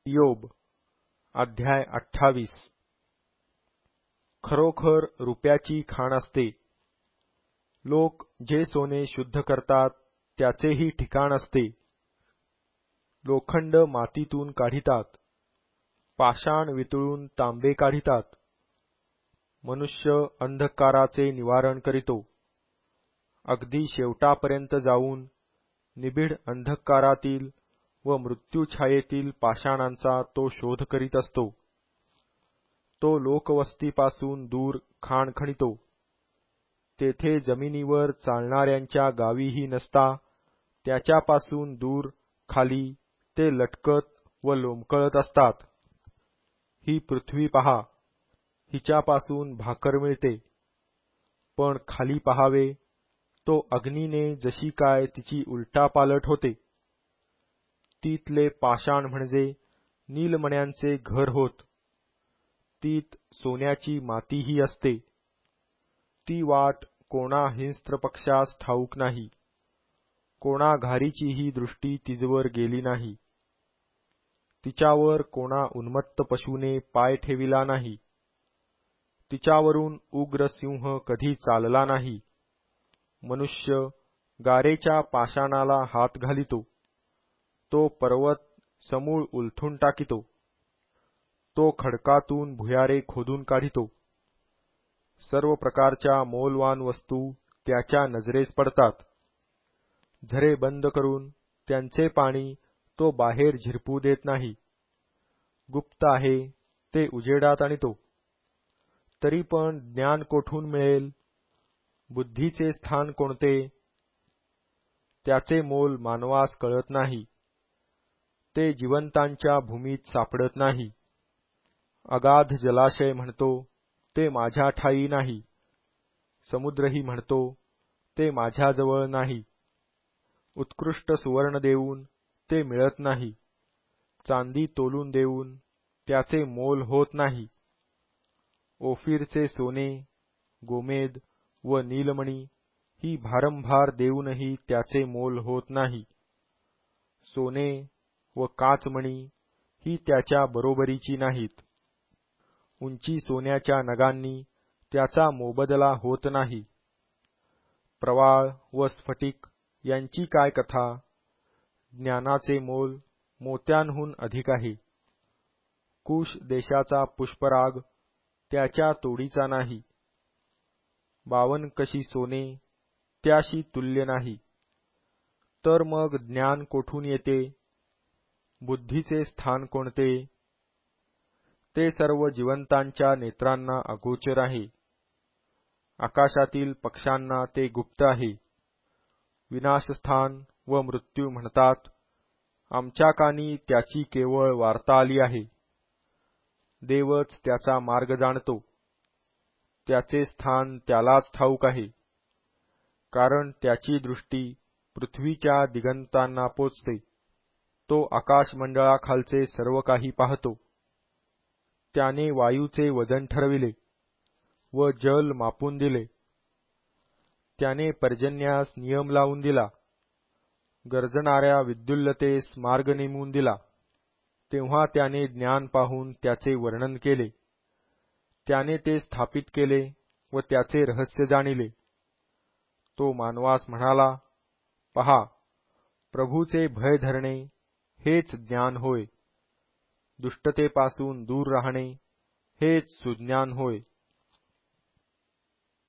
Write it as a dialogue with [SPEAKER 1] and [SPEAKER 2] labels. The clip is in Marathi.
[SPEAKER 1] इयोब अध्याय 28. खरोखर रुपयाची खाण असते. लोक जे सोने शुद्ध करतात त्याचेही ठिकाण असते. लोखंड मातीतून काढितात, पाषाण वितळून तांबे काढितात. मनुष्य अंधकाराचे निवारण करीतो, अगदी शेवटापर्यंत जाऊन निबिड अंधकारातील व मृत्यूछायेतील पाषाणांचा तो शोध करीत असतो. तो लोकवस्तीपासून दूर खाण खणितो, तेथे जमिनीवर चालणाऱ्यांच्या गावीही नसता त्याच्यापासून दूर खाली ते लटकत व लोंबकळत असतात. ही पृथ्वी पहा, हिच्यापासून भाकर मिळते, पण खाली पहावे तो अग्नीने जशी काय तिची उलटापालट होते. तीतले पाषाण म्हणजे नीलमण्यांचे घर होत. तीत सोन्याची मातीही असते. ती वाट कोणा हिंस्त्र पक्षास ठाऊक नाही, कोणा घारीचीही दृष्टी तिजवर गेली नाही. तिच्यावर कोणा उन्मत्त पशूने पाय ठेविला नाही. तिच्यावरून उग्र सिंह कधी चालला नाही. मनुष्य गारेच्या पाषाणाला हात घालितो, तो पर्वत समूळ उलथून टाकितो. तो खडकातून भुयारे खोदून काढितो. सर्व प्रकारच्या मौल्यवान वस्तू त्याच्या नजरेस पडतात. झरे बंद करून त्यांचे पाणी तो बाहेर झिरपू देत नाही. गुप्त आहे ते उजेडात आणितो. तरी पण ज्ञान कोठून मिळेल? बुद्धीचे स्थान कोणते? त्याचे मोल मानवास कळत नाही. ते जिवंतांच्या भूमीत सापडत नाही. अगाध जलाशय म्हणतो, ते माझ्या ठायी नाही. समुद्रही म्हणतो, ते माझ्याजवळ नाही. उत्कृष्ट सुवर्ण देऊन ते मिळत नाही. चांदी तोलून देऊन त्याचे मोल होत नाही. ओफीरचे सोने, गोमेद व नीलमणी ही भारंभार देऊनही त्याचे मोल होत नाही. सोने व काचमणी ही त्याच्या बरोबरीची नाहीत. उंची सोन्याच्या नगांनी त्याचा मोबदला होत नाही. प्रवाळ व स्फटिक यांची काय कथा? ज्ञानाचे मोल मोत्यांहून अधिक आहे. कुश देशाचा पुष्पराग त्याच्या तोडीचा नाही. 52 कशी सोने त्याशी तुल्य नाही. तर मग ज्ञान कोठून येते? बुद्धीचे स्थान कोणते? ते सर्व जिवंतांच्या नेत्रांना अगोचर आहे. आकाशातील पक्ष्यांना ते गुप्त आहे. विनाशस्थान व मृत्यू म्हणतात, आमच्या कानी त्याची केवळ वार्ता आली आहे. देवच त्याचा मार्ग जाणतो. त्याचे स्थान त्यालाच ठाऊक आहे, कारण त्याची दृष्टी पृथ्वीच्या दिगंतांना पोचते. तो आकाशमंडळाखालचे सर्व काही पाहतो. त्याने वायूचे वजन ठरविले व जल मापून दिले. त्याने पर्जन्यास नियम लावून दिला, गर्जणाऱ्या विद्युल्लतेस मार्ग नेमून दिला. तेव्हा त्याने ज्ञान पाहून त्याचे वर्णन केले. त्याने ते स्थापित केले व त्याचे रहस्य जाणिले. तो मानवास म्हणाला, पहा, प्रभूचे भय धरणे हेच ज्ञान होय. दुष्टतेपासून दूर राहणे हेच सुज्ञान होय.